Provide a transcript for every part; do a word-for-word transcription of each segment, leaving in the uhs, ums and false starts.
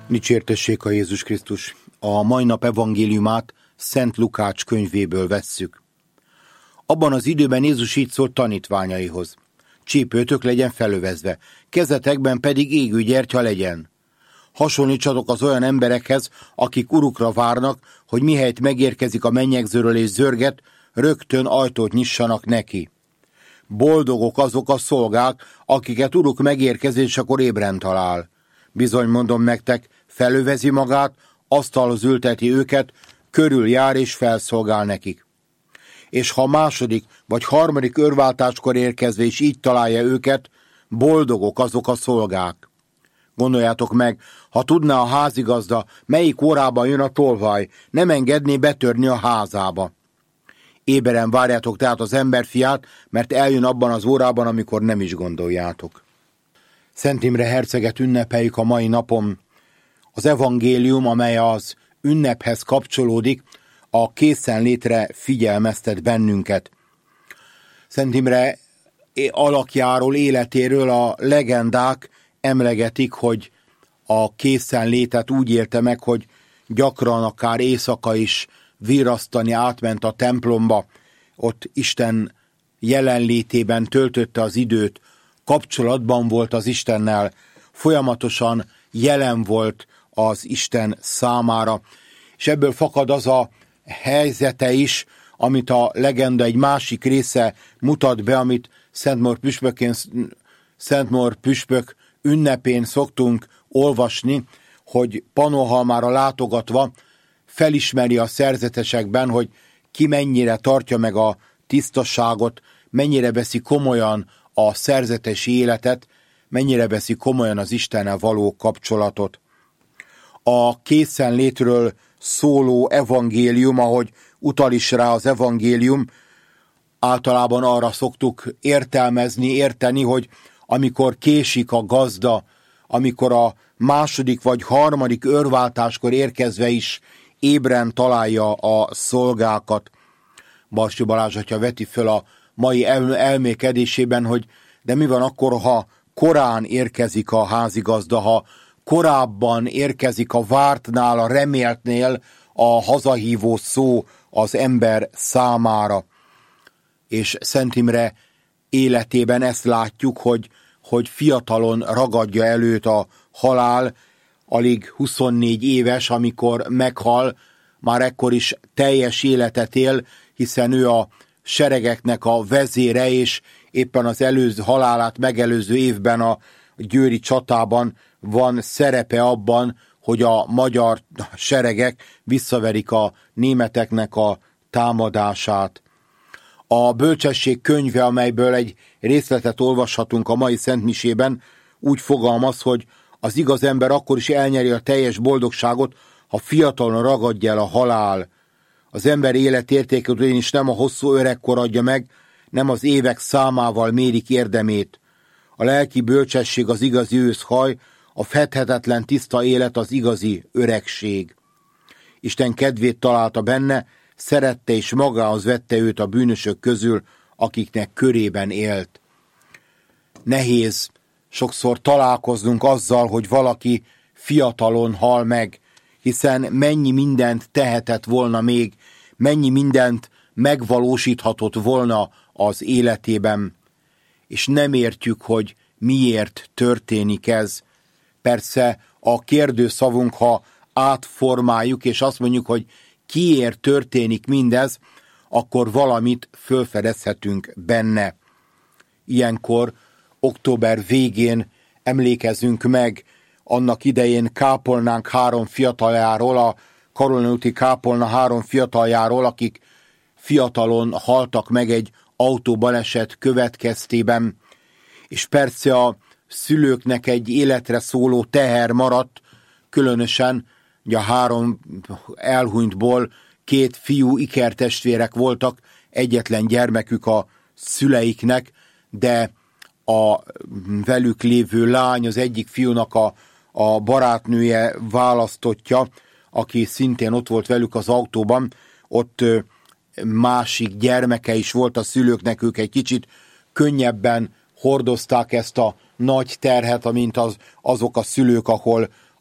Dicsértessék a Jézus Krisztus! A mai nap evangéliumát Szent Lukács könyvéből vesszük. Abban az időben Jézus így szólt tanítványaihoz: csípőtök legyen felövezve, kezetekben pedig égő gyertya legyen. Hasonlítsatok az olyan emberekhez, akik urukra várnak, hogy mihelyt megérkezik a mennyegzőről és zörget, rögtön ajtót nyissanak neki. Boldogok azok a szolgák, akiket uruk megérkezésekor ébren talál. Bizony mondom nektek, felövezi magát, asztalhoz ülteti őket, körüljár és felszolgál nekik. És ha második vagy harmadik örváltáskor érkezve is így találja őket, boldogok azok a szolgák. Gondoljátok meg, ha tudná a házigazda, melyik órában jön a tolvaj, nem engedné betörni a házába. Éberen várjátok tehát az emberfiát, mert eljön abban az órában, amikor nem is gondoljátok. Szent Imre herceget ünnepeljük a mai napon. Az evangélium, amely az ünnephez kapcsolódik, a készenlétre figyelmeztet bennünket. Szent Imre alakjáról, életéről a legendák emlegetik, hogy a készenlétet úgy élte meg, hogy gyakran akár éjszaka is virrasztani átment a templomba, ott Isten jelenlétében töltötte az időt, kapcsolatban volt az Istennel, folyamatosan jelen volt az Isten számára, és ebből fakad az a helyzete is, amit a legenda egy másik része mutat be, amit Szentmór püspökén, Szentmór püspök ünnepén szoktunk olvasni, hogy Pannonhalmára látogatva felismeri a szerzetesekben, hogy ki mennyire tartja meg a tisztaságot, mennyire veszi komolyan a szerzetesi életet, mennyire veszi komolyan az Istennel való kapcsolatot. A készenlétről szóló evangélium, ahogy utal is rá az evangélium, általában arra szoktuk értelmezni, érteni, hogy amikor késik a gazda, amikor a második vagy harmadik örváltáskor érkezve is ébren találja a szolgákat. Barsy Balázs atya veti föl a mai elmékedésében, hogy de mi van akkor, ha korán érkezik a házigazda, ha korábban érkezik a vártnál, a reméltnél a hazahívó szó az ember számára. És Szent Imre életében ezt látjuk, hogy, hogy fiatalon ragadja előtt a halál, alig huszonnégy éves, amikor meghal, már ekkor is teljes életet él, hiszen ő a seregeknek a vezére, és éppen az előző halálát megelőző évben a győri csatában van szerepe abban, hogy a magyar seregek visszaverik a németeknek a támadását. A bölcsesség könyve, amelyből egy részletet olvashatunk a mai szentmisében, úgy fogalmaz, hogy az igaz ember akkor is elnyeri a teljes boldogságot, ha fiatalon ragadja el a halál. Az ember életértékét ugyanis nem a hosszú öregkor adja meg, nem az évek számával mérik érdemét. A lelki bölcsesség az igazi őszhaj, a fedhetetlen tiszta élet az igazi öregség. Isten kedvét találta benne, szerette és magához vette őt a bűnösök közül, akiknek körében élt. Nehéz sokszor találkoznunk azzal, hogy valaki fiatalon hal meg, hiszen mennyi mindent tehetett volna még, mennyi mindent megvalósíthatott volna az életében, és nem értjük, hogy miért történik ez. Persze a kérdőszavunk, ha átformáljuk, és azt mondjuk, hogy kiért történik mindez, akkor valamit fölfedezhetünk benne. Ilyenkor október végén emlékezünk meg annak idején kápolnánk három fiataljáról, a Karolina úti kápolna három fiataljáról, akik fiatalon haltak meg egy autóbaleset következtében, és persze a szülőknek egy életre szóló teher maradt, különösen ugye a három elhunytból két fiú ikertestvérek voltak, egyetlen gyermekük a szüleiknek, de a velük lévő lány, az egyik fiúnak a, a barátnője választottja, aki szintén ott volt velük az autóban, ott másik gyermeke is volt a szülőknek, ők egy kicsit könnyebben hordozták ezt a nagy terhet, amint az, azok a szülők, ahol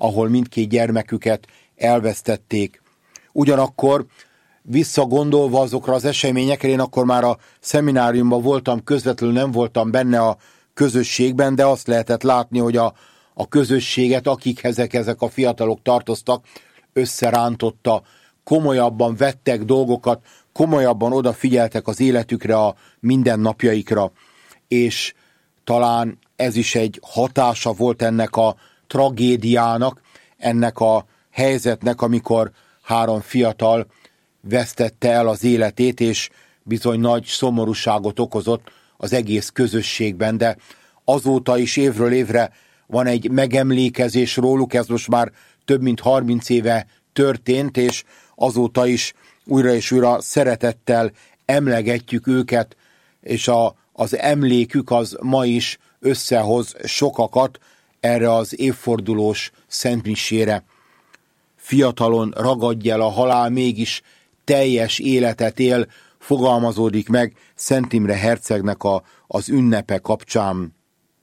ahol mindkét gyermeküket elvesztették. Ugyanakkor visszagondolva azokra az eseményekre, én akkor már a szemináriumban voltam, közvetlenül nem voltam benne a közösségben, de azt lehetett látni, hogy a, a közösséget, akikhez ezek, ezek a fiatalok tartoztak, összerántotta, komolyabban vettek dolgokat, komolyabban odafigyeltek az életükre, a mindennapjaikra, és talán ez is egy hatása volt ennek a tragédiának, ennek a helyzetnek, amikor három fiatal vesztette el az életét, és bizony nagy szomorúságot okozott az egész közösségben, de azóta is évről évre van egy megemlékezés róluk, ez most már több mint harminc éve történt, és azóta is újra és újra szeretettel emlegetjük őket, és a, az emlékük az ma is összehoz sokakat erre az évfordulós szentmisére. Fiatalon ragadj el a halál, mégis teljes életet él, fogalmazódik meg Szent Imre hercegnek a, az ünnepe kapcsán.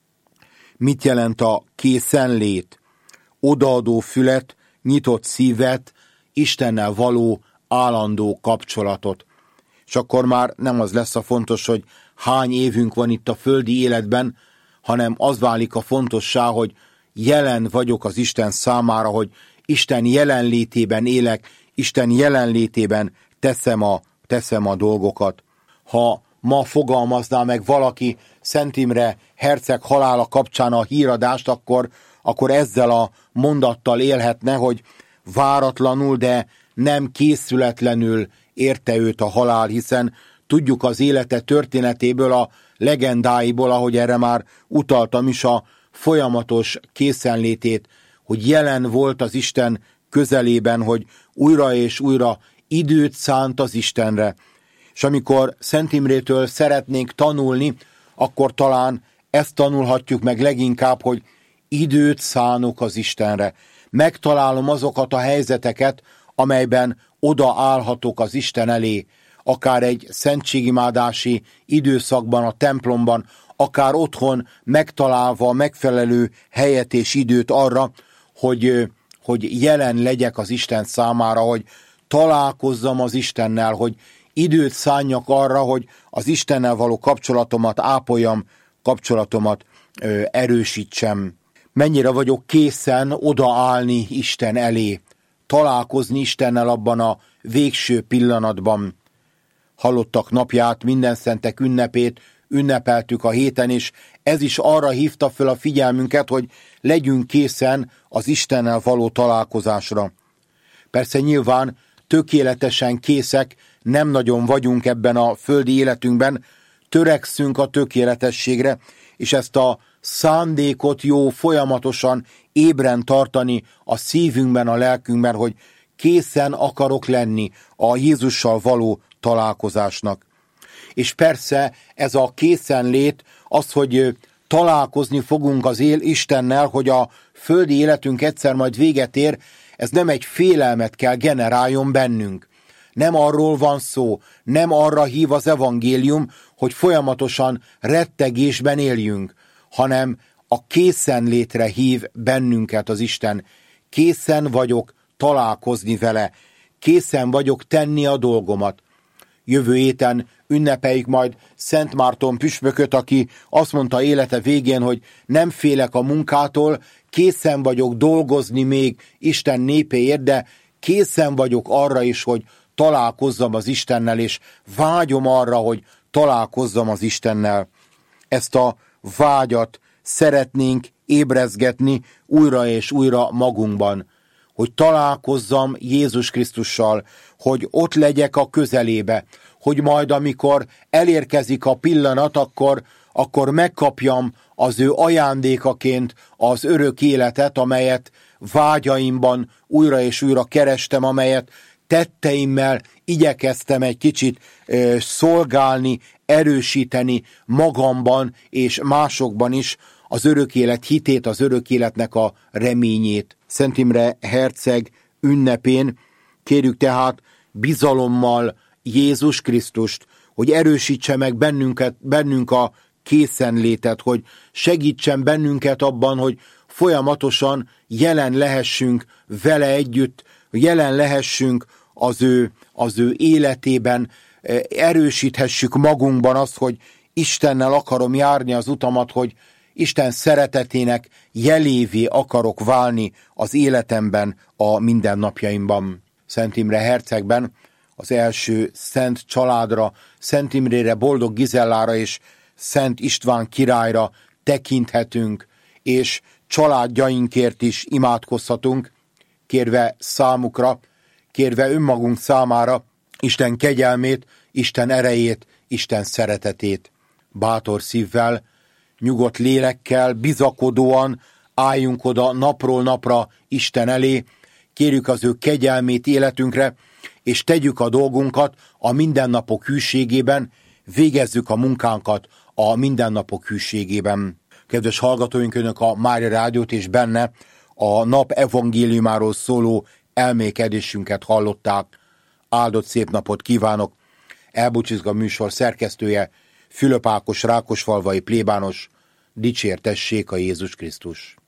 Mit jelent a készenlét? Odaadó fület, nyitott szívet, Istennel való állandó kapcsolatot. És akkor már nem az lesz a fontos, hogy hány évünk van itt a földi életben, hanem az válik a fontossá, hogy jelen vagyok az Isten számára, hogy Isten jelenlétében élek, Isten jelenlétében teszem a, teszem a dolgokat. Ha ma fogalmazná meg valaki Szent Imre herceg halála kapcsán a híradást, akkor, akkor ezzel a mondattal élhetne, hogy váratlanul, de nem készületlenül érte őt a halál, hiszen tudjuk az élete történetéből, a legendáiból, ahogy erre már utaltam is, a folyamatos készenlétét, hogy jelen volt az Isten közelében, hogy újra és újra időt szánt az Istenre. És amikor Szent Imrétől szeretnénk tanulni, akkor talán ezt tanulhatjuk meg leginkább, hogy időt szánok az Istenre. Megtalálom azokat a helyzeteket, amelyben odaállhatok az Isten elé, akár egy szentségimádási időszakban, a templomban, akár otthon megtalálva megfelelő helyet és időt arra, hogy, hogy jelen legyek az Isten számára, hogy találkozzam az Istennel, hogy időt szánjak arra, hogy az Istennel való kapcsolatomat ápoljam, kapcsolatomat ö, erősítsem. Mennyire vagyok készen odaállni Isten elé, találkozni Istennel abban a végső pillanatban. Halottak napját, Mindenszentek ünnepét ünnepeltük a héten, és ez is arra hívta föl a figyelmünket, hogy legyünk készen az Istennel való találkozásra. Persze nyilván tökéletesen készek nem nagyon vagyunk ebben a földi életünkben, törekszünk a tökéletességre, és ezt a szándékot jó folyamatosan ébren tartani a szívünkben, a lelkünkben, hogy készen akarok lenni a Jézussal való találkozásnak. És persze ez a készenlét, az, hogy találkozni fogunk az él Istennel, hogy a földi életünk egyszer majd véget ér, ez nem egy félelmet kell generáljon bennünk. Nem arról van szó, nem arra hív az evangélium, hogy folyamatosan rettegésben éljünk, hanem a készenlétre hív bennünket az Isten. Készen vagyok találkozni vele, készen vagyok tenni a dolgomat. Jövő héten ünnepeljük majd Szent Márton püspököt, aki azt mondta élete végén, hogy nem félek a munkától, készen vagyok dolgozni még Isten népéért, de készen vagyok arra is, hogy találkozzam az Istennel, és vágyom arra, hogy találkozzam az Istennel. Ezt a vágyat szeretnénk ébrezgetni újra és újra magunkban, hogy találkozzam Jézus Krisztussal, hogy ott legyek a közelébe, hogy majd amikor elérkezik a pillanat, akkor, akkor megkapjam az ő ajándékaként az örök életet, amelyet vágyaimban újra és újra kerestem, amelyet tetteimmel igyekeztem egy kicsit ö, szolgálni, erősíteni magamban és másokban is az örök élet hitét, az örök életnek a reményét. Szent Imre herceg ünnepén kérjük tehát bizalommal Jézus Krisztust, hogy erősítse meg bennünket, bennünk a készenlétet, hogy segítsen bennünket abban, hogy folyamatosan jelen lehessünk vele együtt, jelen lehessünk az ő, az ő életében, erősíthessük magunkban azt, hogy Istennel akarom járni az utamat, hogy Isten szeretetének jelévé akarok válni az életemben, a mindennapjaimban. Szent Imre hercegben az első szent családra, Szent Imrére, Boldog Gizellára és Szent István királyra tekinthetünk, és családjainkért is imádkozhatunk, kérve számukra, kérve önmagunk számára Isten kegyelmét, Isten erejét, Isten szeretetét. Bátor szívvel, nyugodt lélekkel, bizakodóan álljunk oda napról napra Isten elé, kérjük az ő kegyelmét életünkre, és tegyük a dolgunkat a mindennapok hűségében, végezzük a munkánkat a mindennapok hűségében. Kedves hallgatóink, önök a Mária Rádiót és benne a nap evangéliumáról szóló elmékedésünket hallották. Áldott szép napot kívánok! Elbúcsúzga műsor szerkesztője, Fülöp Ákos rákosfalvai plébános. Dicsértessék a Jézus Krisztus!